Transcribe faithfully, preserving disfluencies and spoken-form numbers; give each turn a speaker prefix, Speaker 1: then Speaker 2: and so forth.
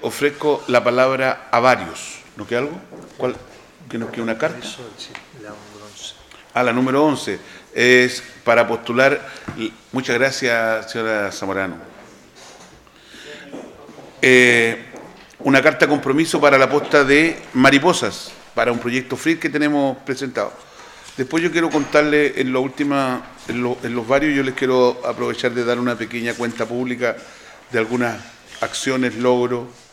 Speaker 1: ofrezco la palabra a varios. ¿No queda algo? ¿Cuál? ¿Que nos queda una carta? Ah, la número once. Es para postular. Muchas gracias, señora Zamorano. Eh, una carta de compromiso para la posta de mariposas, para un proyecto F R I que tenemos presentado. Después yo quiero contarle en, la última, en, lo, en los varios, yo les quiero aprovechar de dar una pequeña cuenta pública de algunas acciones, logros